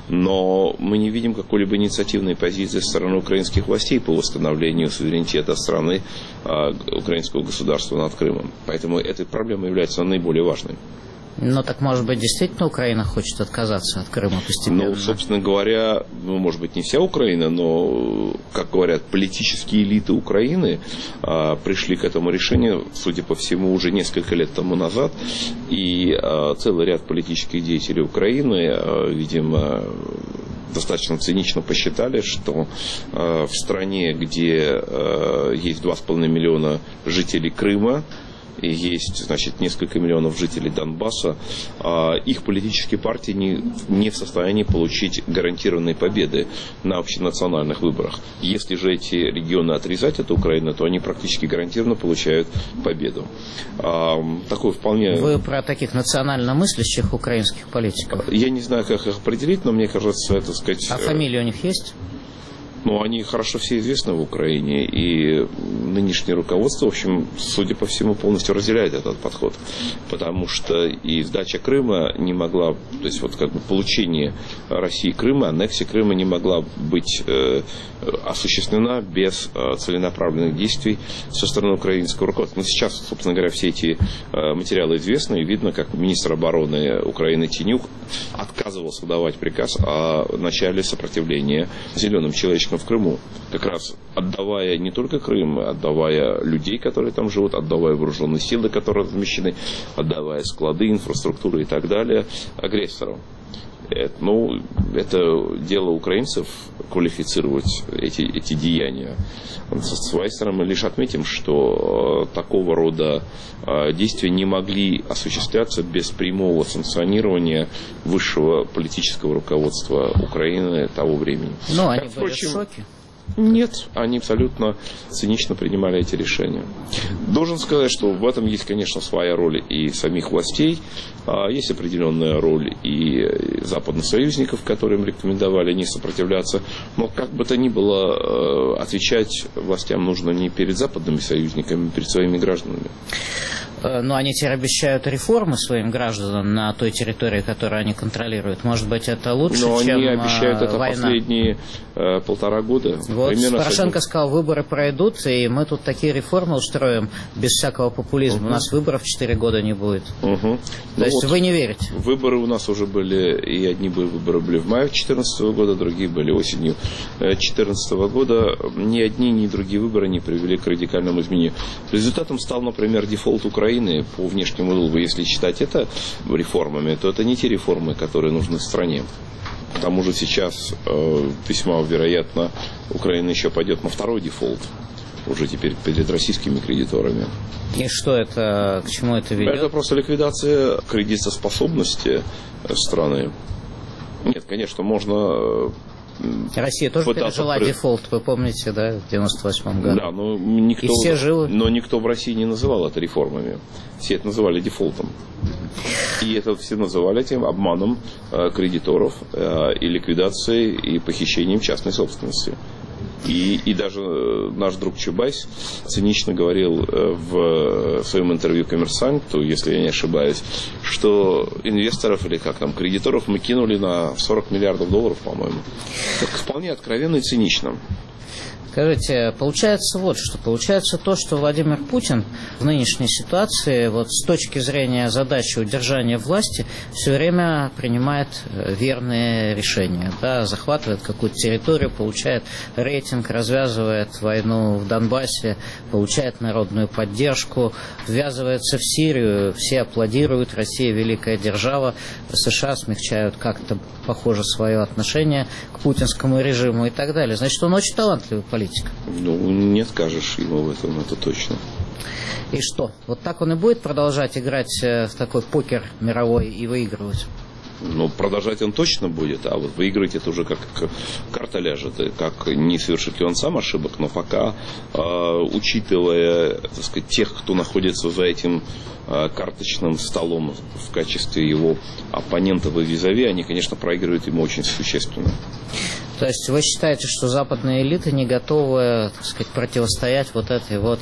Но мы не видим какой-либо инициативной позиции со стороны украинских властей по восстановлению суверенитета страны, украинского государства над Крымом. Поэтому эта проблема является наиболее важной. Но так, может быть, действительно Украина хочет отказаться от Крыма постепенно? Ну, собственно говоря, может быть, не вся Украина, но, как говорят, политические элиты Украины пришли к этому решению, судя по всему, уже несколько лет тому назад. И целый ряд политических деятелей Украины, видимо, достаточно цинично посчитали, что в стране, где есть 2,5 миллиона жителей Крыма, и есть, значит, несколько миллионов жителей Донбасса, их политические партии не в состоянии получить гарантированные победы на общенациональных выборах. Если же эти регионы отрезать от Украины, то они практически гарантированно получают победу. Такой вполне... Вы про таких национально мыслящих украинских политиков? Я не знаю, как их определить, но мне кажется, это, сказать... А фамилии у них есть? Но они хорошо все известны в Украине, и нынешнее руководство, в общем, судя по всему, полностью разделяет этот подход. Потому что и сдача Крыма не могла, то есть вот как бы получение России Крыма, аннексия Крыма не могла быть осуществлена без целенаправленных действий со стороны украинского руководства. Но сейчас, собственно говоря, все эти материалы известны, и видно, как министр обороны Украины Тинюк отказывался давать приказ о начале сопротивления зеленым человечкам в Крыму, как раз отдавая не только Крым, отдавая людей, которые там живут, отдавая вооруженные силы, которые размещены, отдавая склады, инфраструктуру и так далее агрессорам. Это дело украинцев квалифицировать эти деяния. С своей стороны мы лишь отметим, что такого рода действия не могли осуществляться без прямого санкционирования высшего политического руководства Украины того времени. Но они были в шоке. Нет, они абсолютно цинично принимали эти решения. Должен сказать, что в этом есть, конечно, своя роль и самих властей, есть определенная роль и западных союзников, которым рекомендовали не сопротивляться. Но как бы то ни было, отвечать властям нужно не перед западными союзниками, а перед своими гражданами. Но они теперь обещают реформы своим гражданам на той территории, которую они контролируют. Может быть, это лучше, чем война? Но они обещают это последние 1,5 года. Вот Порошенко сказал, выборы пройдут, и мы тут такие реформы устроим без всякого популизма. У нас выборов 4 года не будет. То есть вы не верите? Выборы у нас уже были, и одни выборы были в мае 2014 года, другие были осенью 2014 года. Ни одни, ни другие выборы не привели к радикальному изменению. Результатом стал, например, дефолт Украины по внешнему долгу. Если считать это реформами, то это не те реформы, которые нужны стране. К тому же сейчас весьма вероятно Украина еще пойдет на второй дефолт, уже теперь перед российскими кредиторами. И что это, к чему это ведет? Это просто ликвидация кредитоспособности страны. Нет, конечно, можно... Россия тоже пережила дефолт, вы помните, да, в 1998 году? Да, но никто, и все живы. Но никто в России не называл это реформами. Все это называли дефолтом. И это все называли этим обманом кредиторов и ликвидацией и похищением частной собственности. И даже наш друг Чубайс цинично говорил в своем интервью «Коммерсанту», если я не ошибаюсь, что инвесторов или как там, кредиторов мы кинули на $40 миллиардов, по-моему. Так вполне откровенно и цинично. Скажите, получается вот что. Получается то, что Владимир Путин в нынешней ситуации, вот с точки зрения задачи удержания власти, все время принимает верные решения. Да, захватывает какую-то территорию, получает рейтинг, развязывает войну в Донбассе, получает народную поддержку, ввязывается в Сирию, все аплодируют, Россия великая держава, США смягчают как-то, похоже, свое отношение к путинскому режиму и так далее. Значит, он очень талантливый политик. Ну, не скажешь ему в этом, это точно. И что? Вот так он и будет продолжать играть в такой покер мировой и выигрывать? Ну, продолжать он точно будет, а вот выиграть это уже как карта ляжет, как не совершит ли он сам ошибок, но пока, учитывая, так сказать, тех, кто находится за этим карточным столом в качестве его оппонентов и визави, они, конечно, проигрывают ему очень существенно. То есть вы считаете, что западные элиты не готовы, так сказать, противостоять вот этой вот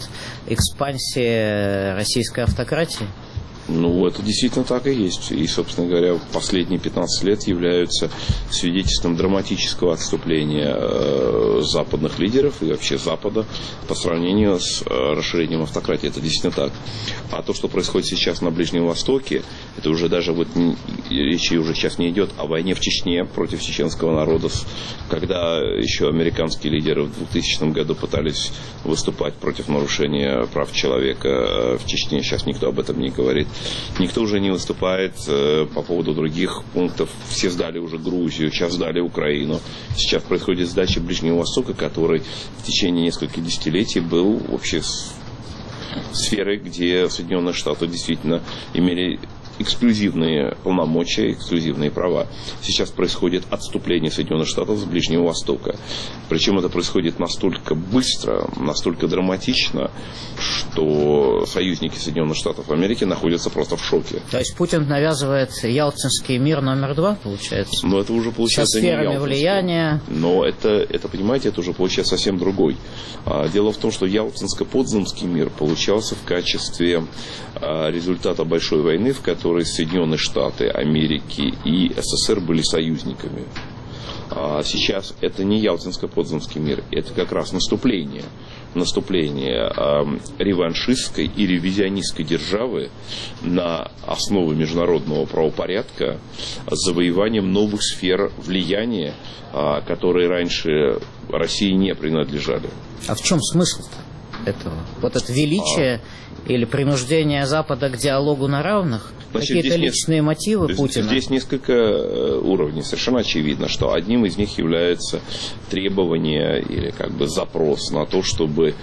экспансии российской автократии? Ну, это действительно так и есть. И, собственно говоря, последние 15 лет являются свидетельством драматического отступления западных лидеров и вообще Запада по сравнению с расширением автократии. Это действительно так. А то, что происходит сейчас на Ближнем Востоке, это уже даже вот речи уже сейчас не идет о войне в Чечне против чеченского народа, когда еще американские лидеры в 2000 году пытались выступать против нарушения прав человека в Чечне. Сейчас никто об этом не говорит. Никто уже не выступает по поводу других пунктов. Все сдали уже Грузию, сейчас сдали Украину. Сейчас происходит сдача Ближнего Востока, который в течение нескольких десятилетий был вообще сферой, где Соединенные Штаты действительно имели эксклюзивные полномочия, эксклюзивные права. Сейчас происходит отступление Соединенных Штатов с Ближнего Востока. Причем это происходит настолько быстро, настолько драматично, что союзники Соединенных Штатов Америки находятся просто в шоке. То есть Путин навязывает ялтинский мир номер 2, получается? Но это уже получается со сферами влияния. Но это, понимаете, это уже получается совсем другой. Дело в том, что ялтинско-потсдамский мир получался в качестве результата большой войны, в которой Соединенные Штаты Америки и СССР были союзниками. Сейчас это не ялтинско-потсдамский мир, это как раз наступление реваншистской и ревизионистской державы на основе международного правопорядка с завоеванием новых сфер влияния, которые раньше России не принадлежали. А в чем смысл-то этого? Вот это величие или принуждение Запада к диалогу на равных? Какие-то личные мотивы Путина? Здесь несколько уровней. Совершенно очевидно, что одним из них является требование или как бы запрос на то, чтобы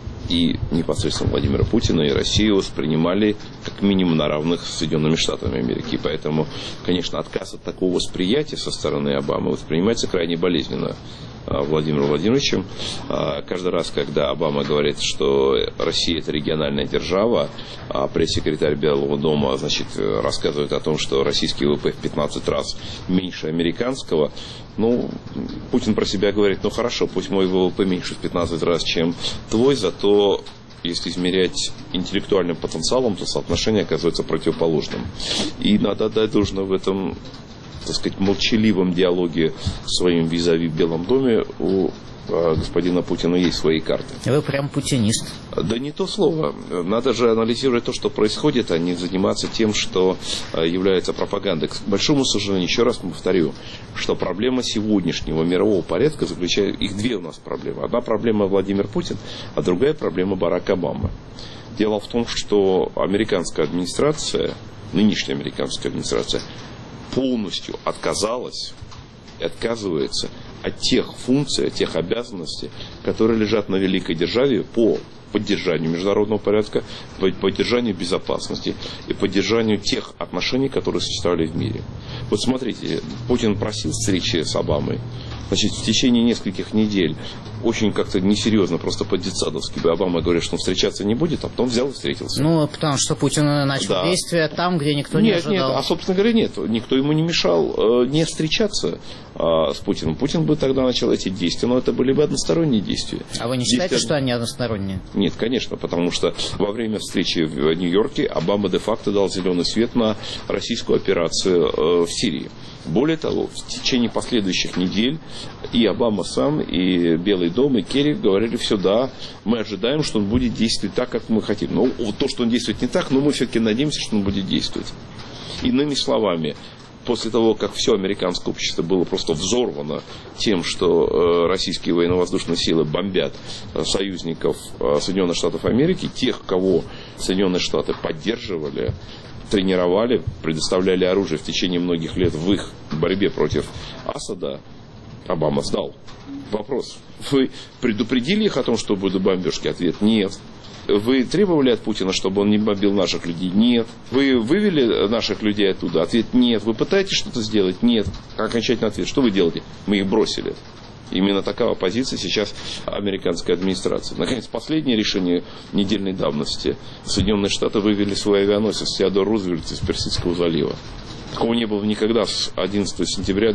и непосредственно Владимира Путина, и Россию воспринимали как минимум на равных с Соединенными Штатами Америки. И поэтому, конечно, отказ от такого восприятия со стороны Обамы воспринимается крайне болезненно Владимиром Владимировичем. Каждый раз, когда Обама говорит, что Россия — это региональная держава, а пресс-секретарь Белого дома, значит, рассказывает о том, что российский ВВП в 15 раз меньше американского, ну, Путин про себя говорит: ну хорошо, пусть мой ВВП меньше в 15 раз, чем твой, зато если измерять интеллектуальным потенциалом, то соотношение оказывается противоположным. И надо отдать должное в этом, так сказать, молчаливом диалоге с своим визави в Белом доме у господина Путина есть свои карты. Вы прям путинист. Да не то слово. Надо же анализировать то, что происходит, а не заниматься тем, что является пропагандой. К большому сожалению, еще раз повторю, что проблема сегодняшнего мирового порядка заключается... Их две у нас проблемы. Одна проблема Владимир Путин, а другая проблема Барак Обама. Дело в том, что американская администрация, нынешняя американская администрация, полностью отказалась и отказывается от тех функций, от тех обязанностей, которые лежат на великой державе по поддержанию международного порядка, по поддержанию безопасности и поддержанию тех отношений, которые существовали в мире. Вот смотрите, Путин просил встречи с Обамой. Значит, в течение нескольких недель очень как-то несерьезно, просто по-детсадовски Обама говорит, что он встречаться не будет, а потом взял и встретился. Ну, потому что Путин начал действия там, где никто не ожидал. Нет, собственно говоря, нет. Никто ему не мешал не встречаться с Путиным. Путин бы тогда начал эти действия, но это были бы односторонние действия. А вы не считаете, что они односторонние? Нет, конечно, потому что во время встречи в Нью-Йорке Обама де-факто дал зеленый свет на российскую операцию в Сирии. Более того, в течение последующих недель и Обама сам, и Белый дом, и Керри говорили: все, да, мы ожидаем, что он будет действовать так, как мы хотим. Но вот то, что он действует не так, но мы все-таки надеемся, что он будет действовать. Иными словами, после того, как все американское общество было просто взорвано тем, что российские военно-воздушные силы бомбят союзников Соединенных Штатов Америки, тех, кого Соединенные Штаты поддерживали, тренировали, предоставляли оружие в течение многих лет в их борьбе против Асада, Обама сдал. Вопрос: вы предупредили их о том, что будут бомбежки? Ответ: нет. Вы требовали от Путина, чтобы он не бомбил наших людей? Нет. Вы вывели наших людей оттуда? Ответ: нет. Вы пытаетесь что-то сделать? Нет. Окончательный ответ: что вы делаете? Мы их бросили. Именно такая позиция сейчас американской администрации. Наконец, последнее решение недельной давности. Соединенные Штаты вывели свой авианосец Теодор Рузвельт из Персидского залива. Такого не было никогда с 11 сентября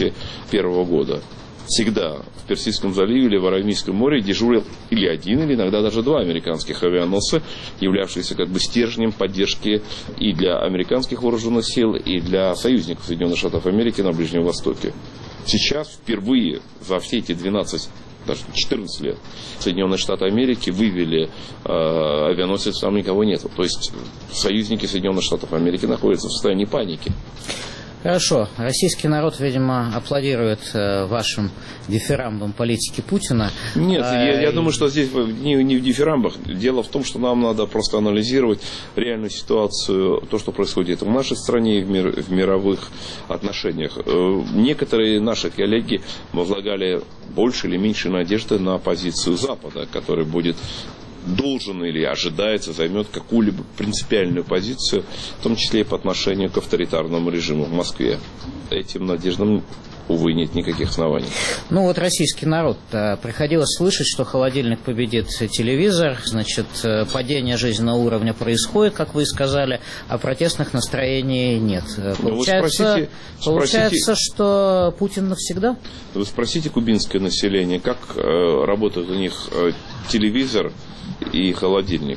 2001 года. Всегда в Персидском заливе или в Аравийском море дежурил или один, или иногда даже два американских авианосца, являвшиеся как бы стержнем поддержки и для американских вооруженных сил, и для союзников Соединенных Штатов Америки на Ближнем Востоке. Сейчас впервые за все эти 12, даже 14 лет Соединенные Штаты Америки вывели авианосец, там никого нет. То есть союзники Соединенных Штатов Америки находятся в состоянии паники. Хорошо. Российский народ, видимо, аплодирует вашим дифирамбам политики Путина. Нет, я думаю, что здесь не в дифирамбах. Дело в том, что нам надо просто анализировать реальную ситуацию, то, что происходит в нашей стране и в мировых отношениях. Некоторые наши коллеги возлагали больше или меньше надежды на позицию Запада, который будет должен или ожидается займет какую-либо принципиальную позицию, в том числе и по отношению к авторитарному режиму в Москве. Этим надеждам, увы, нет никаких оснований. Ну вот российский народ приходилось слышать, что холодильник победит телевизор, значит, падение жизненного уровня происходит, как вы и сказали, а протестных настроений нет. Получается, что Путин навсегда? Вы спросите кубинское население, как работает у них телевизор и холодильник.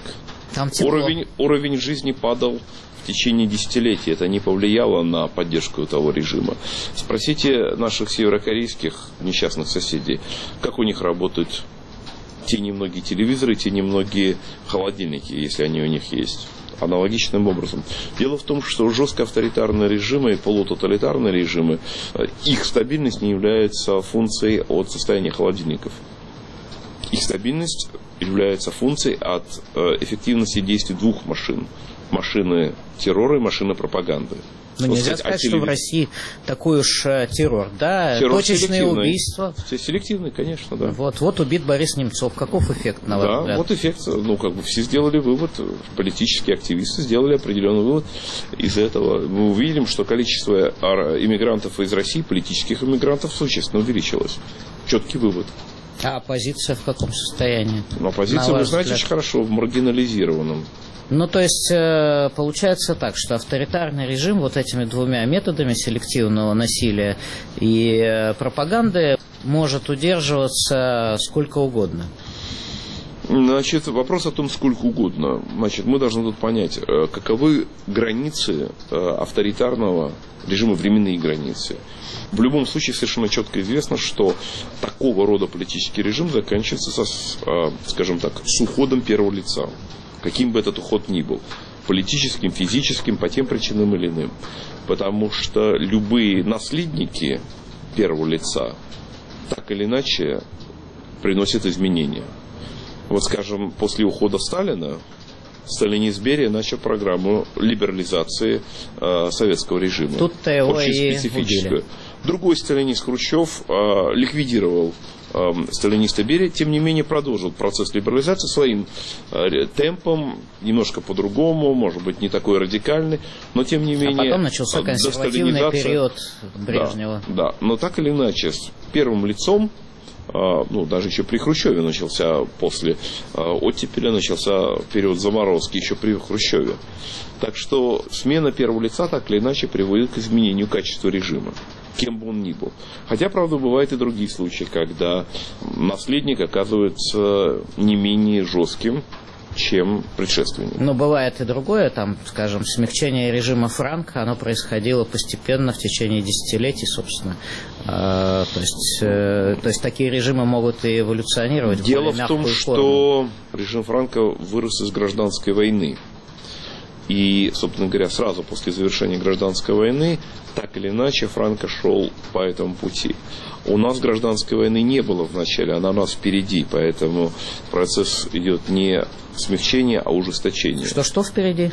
Уровень жизни падал в течение десятилетий. Это не повлияло на поддержку того режима. Спросите наших северокорейских несчастных соседей, как у них работают те немногие телевизоры, те немногие холодильники, если они у них есть. Аналогичным образом. Дело в том, что жестко авторитарные режимы и полутоталитарные режимы, их стабильность не является функцией от состояния холодильников. Их стабильность является функцией от эффективности действий двух машин. Машины террора и машины пропаганды. Но нельзя сказать, что в России такой уж террор, да? Террор точечные убийства. Селективный, конечно, да. Вот убит Борис Немцов. Каков эффект, на ваш взгляд? Да, вот эффект. Все сделали вывод, политические активисты сделали определенный вывод из этого. Мы увидим, что количество иммигрантов из России, политических иммигрантов, существенно увеличилось. Четкий вывод. А оппозиция в каком состоянии? Оппозиция, вы знаете, очень хорошо, в маргинализированном. То есть, получается так, что авторитарный режим вот этими двумя методами селективного насилия и пропаганды может удерживаться сколько угодно. Значит, вопрос о том, сколько угодно. Значит, мы должны тут понять, каковы границы авторитарного режима, временные границы. В любом случае совершенно четко известно, что такого рода политический режим заканчивается скажем так, с уходом первого лица. Каким бы этот уход ни был. Политическим, физическим, по тем причинам или иным. Потому что любые наследники первого лица так или иначе приносят изменения. Вот, скажем, после ухода Сталина, сталинист Берия начал программу либерализации советского режима. Тут-то его очень и специфическую. убили. Другой сталинист Хрущев ликвидировал сталиниста Берия, тем не менее продолжил процесс либерализации своим темпом, немножко по-другому, может быть, не такой радикальный, но тем не менее... А потом начался консервативный период Брежнева. Да, но так или иначе, с первым лицом, даже еще при Хрущеве начался, после оттепели начался период заморозки, еще при Хрущеве. Так что смена первого лица так или иначе приводит к изменению качества режима, кем бы он ни был. Хотя, правда, бывают и другие случаи, когда наследник оказывается не менее жестким, чем предшественник. Но бывает и другое, скажем, смягчение режима Франко, оно происходило постепенно в течение десятилетий, собственно. То есть такие режимы могут и эволюционировать. Дело в том, что режим Франко вырос из гражданской войны. И, собственно говоря, сразу после завершения гражданской войны, так или иначе, Франко шел по этому пути. У нас гражданской войны не было вначале, она у нас впереди, поэтому процесс идет не смягчение, а ужесточение. Что впереди?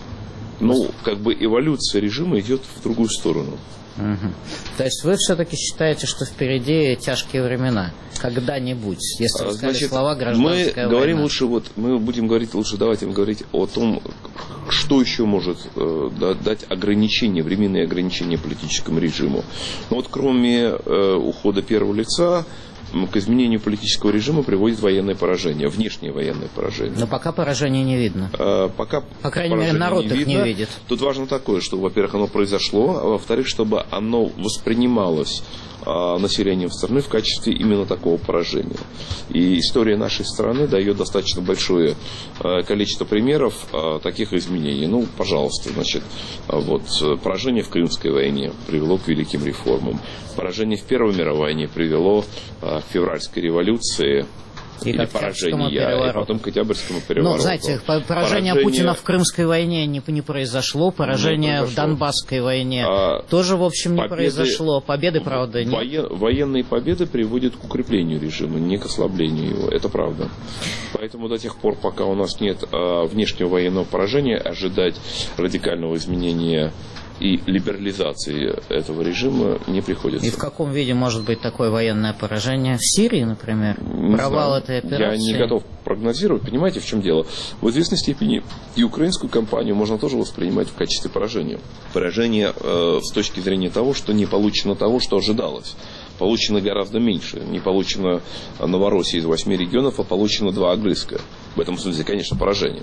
Эволюция режима идет в другую сторону. Угу. То есть вы все-таки считаете, что впереди тяжкие времена? Когда-нибудь, если вы сказали слова гражданская война. Мы будем говорить лучше, давайте говорить о том, что еще может дать ограничения, временные ограничения политическому режиму. Кроме ухода первого лица, к изменению политического режима приводит военное поражение, внешнее военное поражение. Но пока поражения не видно. По крайней мере, народ их не видит. Тут важно такое, что, во-первых, оно произошло, а во-вторых, чтобы оно воспринималось населением страны в качестве именно такого поражения. И история нашей страны дает достаточно большое количество примеров таких изменений. Пожалуйста, поражение в Крымской войне привело к великим реформам. Поражение в Первой мировой войне привело к февральской революции. Или поражение, и потом к Октябрьскому перевороту. Знаете, поражение Путина в Крымской войне не произошло, поражение в Донбасской войне тоже, в общем, не произошло. Победы, правда, нет. Военные победы приводят к укреплению режима, не к ослаблению его, это правда. Поэтому до тех пор, пока у нас нет внешнего военного поражения, ожидать радикального изменения и либерализации этого режима не приходится. И в каком виде может быть такое военное поражение? В Сирии, например? Провал этой операции? Я не готов прогнозировать. Понимаете, в чем дело? В известной степени и украинскую кампанию можно тоже воспринимать в качестве поражения. Поражение с точки зрения того, что не получено того, что ожидалось. Получено гораздо меньше. Не получено Новороссия из 8 регионов, а получено 2 огрызка. В этом смысле, конечно, поражение.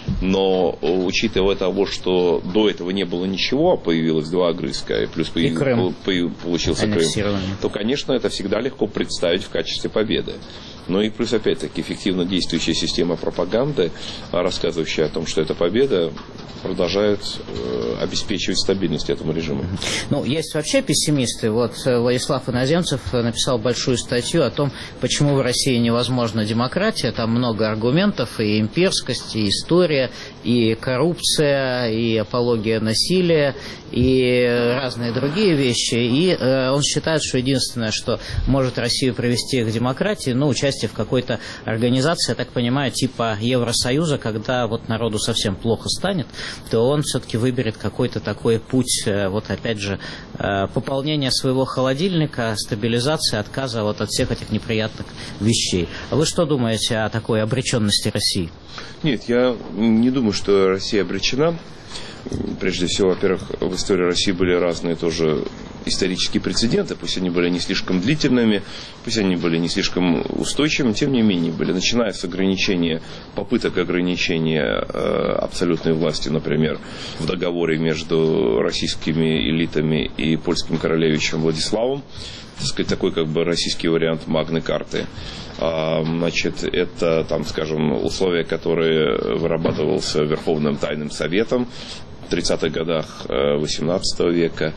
Но учитывая того, что до этого не было ничего, а появилось 2 огрызка, и плюс получился Крым, то, конечно, это всегда легко представить в качестве победы. Ну и плюс, опять-таки, эффективно действующая система пропаганды, рассказывающая о том, что это победа, продолжает обеспечивать стабильность этому режиму. Ну, есть вообще пессимисты. Вот Владислав Иноземцев написал большую статью о том, почему в России невозможна демократия. Там много аргументов, и имперскость, и история, и коррупция, и апология насилия, и разные другие вещи. И он считает, что единственное, что может Россию привести к демократии, ну, участие в какой-то организации, я так понимаю, типа Евросоюза, когда вот народу совсем плохо станет, то он все-таки выберет какой-то такой путь, вот опять же, пополнения своего холодильника, стабилизации, отказа вот от всех этих неприятных вещей. А вы что думаете о такой обреченности России? Нет, я не думаю, что Россия обречена. Прежде всего, во-первых, в истории России были разные тоже исторические прецеденты, пусть они были не слишком длительными, пусть они были не слишком устойчивыми, тем не менее были, начиная с ограничения, попыток ограничения абсолютной власти, например, в договоре между российскими элитами и польским королевичем Владиславом, так сказать, такой как бы российский вариант Магны Карты. Значит, это, там, скажем, условия, которые вырабатывался Верховным Тайным Советом в 30-х годах XVIII века.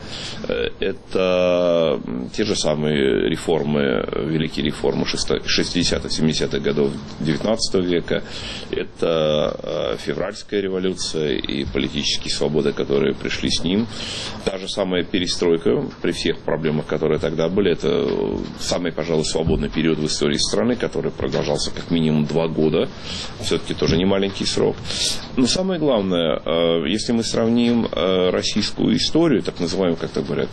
Это те же самые реформы, великие реформы 60-х, 70-х годов XIX века. Это февральская революция и политические свободы, которые пришли с ним. Та же самая перестройка, при всех проблемах, которые тогда были, это самый, пожалуй, свободный период в истории страны, который продолжался как минимум 2 года. Все-таки тоже не маленький срок. Но самое главное, если мы сравним российскую историю, так называемую, как так говорят,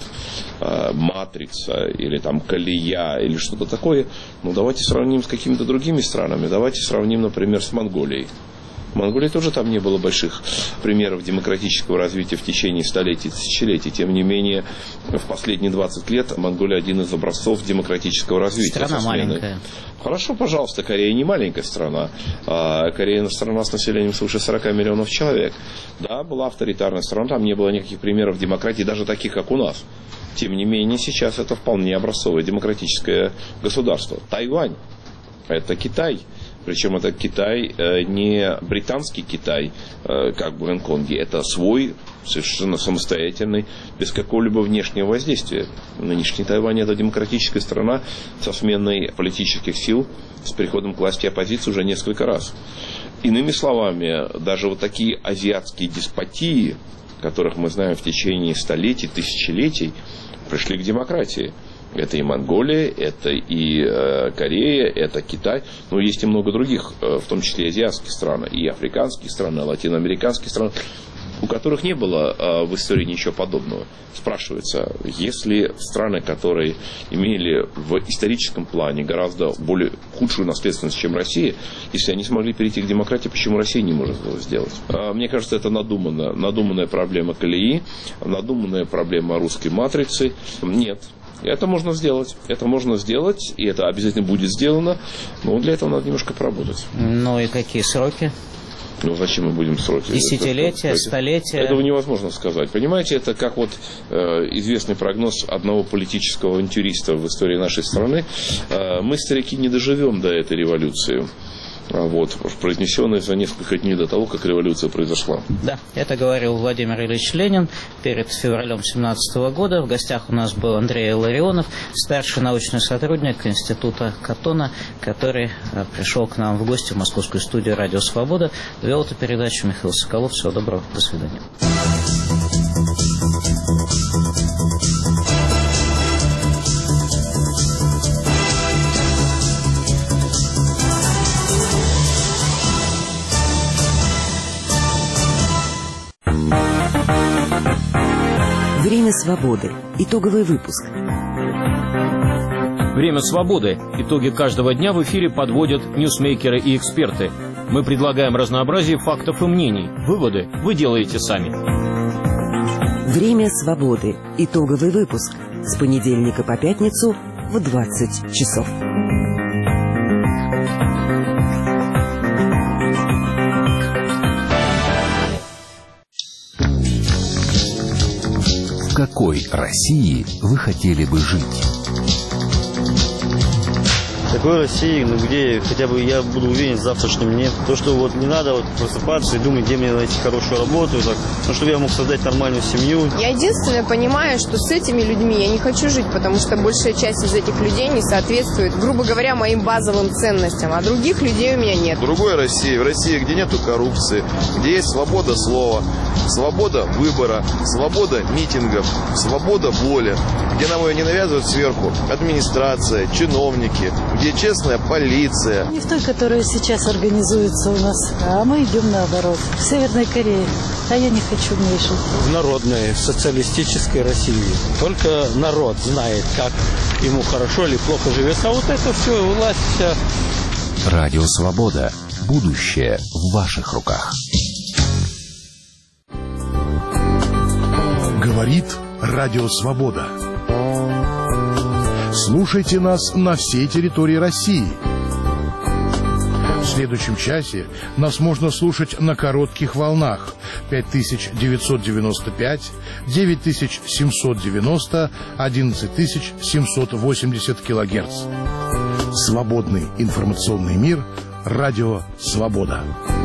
матрица или там колея или что-то такое, ну давайте сравним с какими-то другими странами. Давайте сравним, например, с Монголией. В Монголии тоже там не было больших примеров демократического развития в течение столетий, тысячелетий. Тем не менее, в последние 20 лет Монголия один из образцов демократического развития. Страна маленькая. Хорошо, пожалуйста, Корея не маленькая страна. Корея страна с населением свыше 40 миллионов человек. Да, была авторитарная страна, там не было никаких примеров демократии, даже таких, как у нас. Тем не менее, сейчас это вполне образцовое демократическое государство. Тайвань – это Китай. Причем это Китай, не британский Китай, как в Гонконге. Это свой, совершенно самостоятельный, без какого-либо внешнего воздействия. Нынешний Тайвань – это демократическая страна со сменой политических сил, с приходом к власти оппозиции уже несколько раз. Иными словами, даже вот такие азиатские деспотии, которых мы знаем в течение столетий, тысячелетий, пришли к демократии. Это и Монголия, это и Корея, это Китай. Но есть и много других, в том числе и азиатских стран, и африканские страны, латиноамериканские страны, у которых не было в истории ничего подобного. Спрашивается, если страны, которые имели в историческом плане гораздо более худшую наследственность, чем Россия, если они смогли перейти к демократии, почему Россия не может этого сделать? Мне кажется, это надуманная проблема колеи, надуманная проблема русской матрицы. Нет. Это можно сделать, и это обязательно будет сделано, но для этого надо немножко поработать. Ну и какие сроки? Ну зачем мы будем сроки? Десятилетия, столетия? Этого невозможно сказать. Понимаете, это как вот известный прогноз одного политического авантюриста в истории нашей страны. Мы, старики, не доживем до этой революции. Вот, произнесенное за несколько дней до того, как революция произошла. Да, это говорил Владимир Ильич Ленин перед февралем 2017 года. В гостях у нас был Андрей Илларионов, старший научный сотрудник Института Каттона, который пришел к нам в гости в московскую студию «Радио Свобода». Вел эту передачу Михаил Соколов. Всего доброго. До свидания. Время свободы. Итоговый выпуск. Время свободы. Итоги каждого дня в эфире подводят ньюсмейкеры и эксперты. Мы предлагаем разнообразие фактов и мнений. Выводы вы делаете сами. Время свободы. Итоговый выпуск. С понедельника по пятницу в 20 часов. В какой России вы хотели бы жить? Такой России, где хотя бы я буду уверен в завтрашнем дне. То, что вот не надо вот просыпаться и думать, где мне найти хорошую работу, так, но чтобы я мог создать нормальную семью. Я единственное понимаю, что с этими людьми я не хочу жить, потому что большая часть из этих людей не соответствует, грубо говоря, моим базовым ценностям, а других людей у меня нет. В другой России, в России, где нету коррупции, где есть свобода слова, свобода выбора, свобода митингов, свобода воли, где нам ее не навязывают сверху администрация, чиновники, где честная полиция. Не в той, которая сейчас организуется у нас, а мы идем наоборот. В Северной Корее. А я не хочу в ней жить. В народной социалистической России. Только народ знает, как ему хорошо или плохо живется. А вот это все, власть вся. Радио Свобода. Будущее в ваших руках. Говорит Радио Свобода. Слушайте нас на всей территории России. В следующем часе нас можно слушать на коротких волнах 5995, 9790, 11780 килогерц. Свободный информационный мир. Радио Свобода.